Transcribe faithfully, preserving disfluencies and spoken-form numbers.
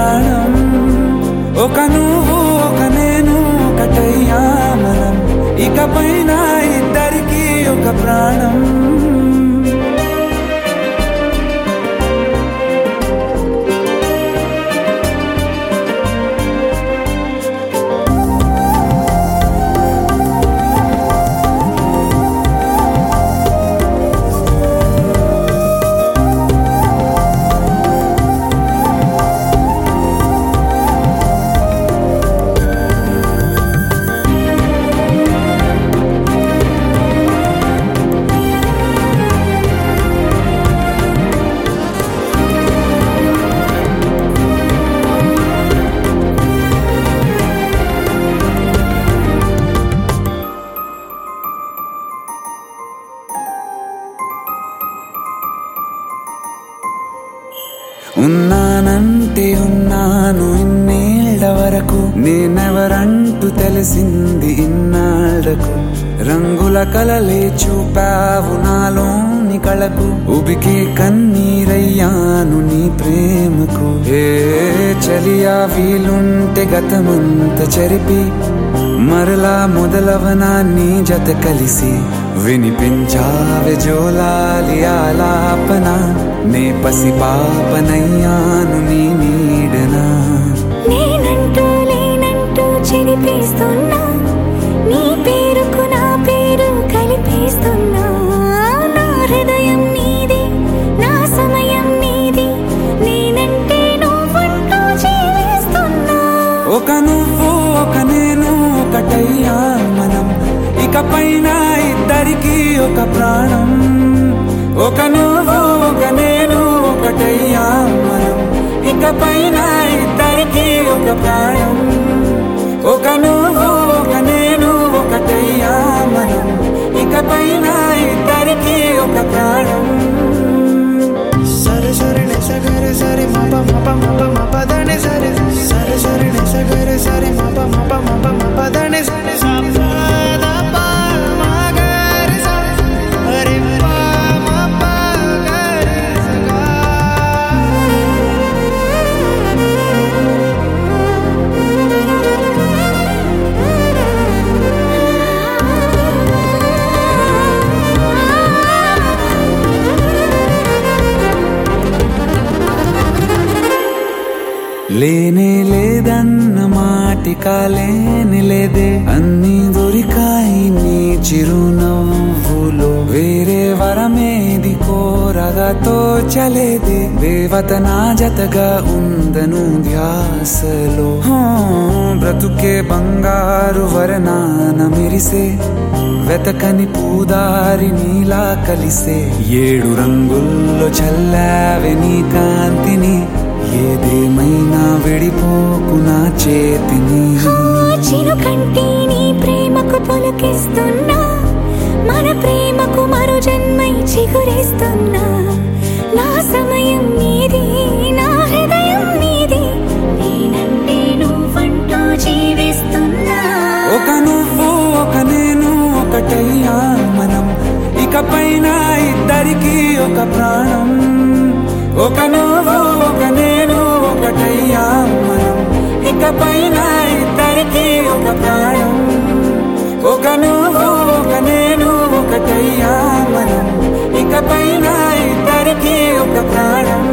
ప్రాణం. ఒక నువ్వు ఒక నేను ఒకటయ్యా మనం, ఇకపైన ఇద్దరికి ఒక ప్రాణం. ఉన్నానంటే ఉన్నాను ఇన్నేళ్ల వరకు, నేనెవరంటూ తెలిసింది ఇన్నాళ్లకు. రంగుల కలలే చూపావు నాలోని కళకు, ఉబికే కన్నీరయ్యాను నీ ప్రేమకు. ఏ చలియా వీలుంటే గతమంత చెరిపి, మరలా మొదలవనా నీ జత కలిసి. వినిపించావే జోలాలి ఆలాపన, నే పసి పాపనయ్యాను నీ నీడనా. నేనంటూ లేనంటూ చెరిపేస్తున్నా, నీ పేరుకు నా పేరు కలిపేస్తున్నా. నా హృదయం నీది, నా సమయం నీది, నేనంటే నువ్వంటూ జీవిస్తున్నా. ఒక నువ్వు ఒక నేను ఒకటయ్యా మనం, ఇకపైన ఇద్దరికి ఒక ప్రాణం. ఒక నువ్వు ఒక నేను ఒకటయ్యా మనం, ఇకపైన ఇద్దరికి ఒక ప్రాణం. ఒక నువ్వు ఒక నేను ఒకటయ్యా మనం, ఇకపైన ఇద్దరికి ఒక ప్రాణం. సరే సరే సగరే సరే మప మప మప మపదనే సరే సరే సరే సగరే సరే మప మప మప మపదనే సరే సపద ప మగరే సరే ప మప గరే సగా. లేనే లేదన్న మాటిక లేని లేదే, అన్ని దొరికాయి నీ చిరునవ్వులో. వేరే వరమేది కోరగా తోచలేదే, దేవత నా జతగా ఉందను ధ్యాసలో. బ్రతుకే బంగారు వరనాన మెరిసే, వెతకని పూదారి నీలా కలిసే. ఏడు రంగుల్లో చల్లావే నీ కాంతిని, ఏదేమైనా విడిపోకు నా చేతిని. చినుకంటే నీ ప్రేమకు పులకిస్తున్నా, మన ప్రేమకు మరో జన్మై చిగురేస్తున్నా. నా సమయం నీది, నా హృదయం నీది, నేనంటే నువ్వంటూ జీవిస్తున్నా. ఒక నువ్వు ఒక నేను ఒకటయ్యా మనం, ఇకపైన ఇద్దరికి ఒక ప్రాణం. ఒక నువ్వు ఒక నేను ఒకటయ్యా మనం, ఇకపైన ఇద్దరికి ఒక ప్రాణం. ఒక నువ్వు ఒక నేను ఒకటయ్యా మనం, ఇకపైన ఇద్దరికి ఒక ప్రాణం.